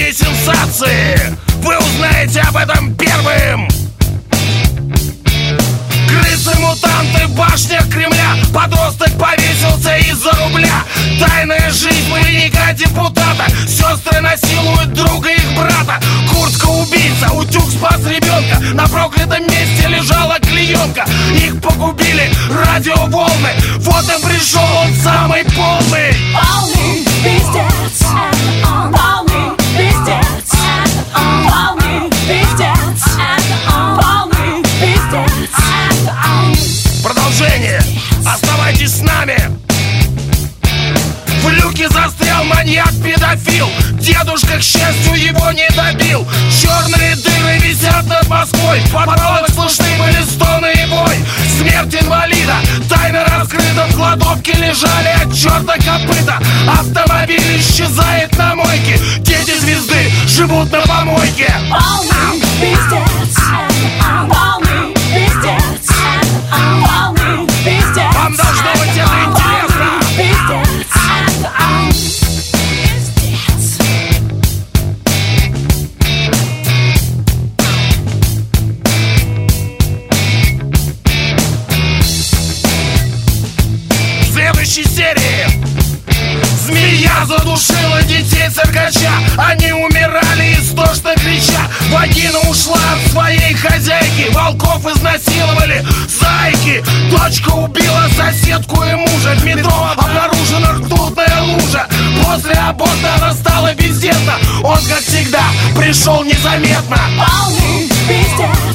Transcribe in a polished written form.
Такие сенсации вы узнаете об этом первым. Крысы-мутанты в башнях Кремля. Подросток повесился из-за рубля. Тайная жизнь военника депутата. Сестры насилуют друга их брата. Куртка-убийца, утюг спас ребенка. На проклятом месте лежала клеенка. Их погубили радиоволны. Вот и пришел он самый полный. Полный пиздец. Полный пиздец. Полный пиздец. Полный пиздец. Продолжение. Оставайтесь с нами. В люке застрял маньяк-педофил. Дедушка, к счастью, его не добил. Черные дыры висят над Москвой. В подвалах слышны были стоны и бой. Смерть инвалида тайно раскрыта. В кладовке лежали от черта копыта. Автомобиль исчезает на мойке. Дети звезды живут на помойке. Полный пиздец. Полный пиздец. Полный пиздец. Вам должно быть это интересно. Пиздец. В следующей серии змея задушила детей циркача. Они умирали истошно крича. Вагина ушла от своей хозяйки. Волков изнасиловали зайки. Дочка убила соседку и мужа. В метро обнаружена ртутная лужа. После аборта она стала бездетна. Он, как всегда, пришел незаметно. Полный пиздец.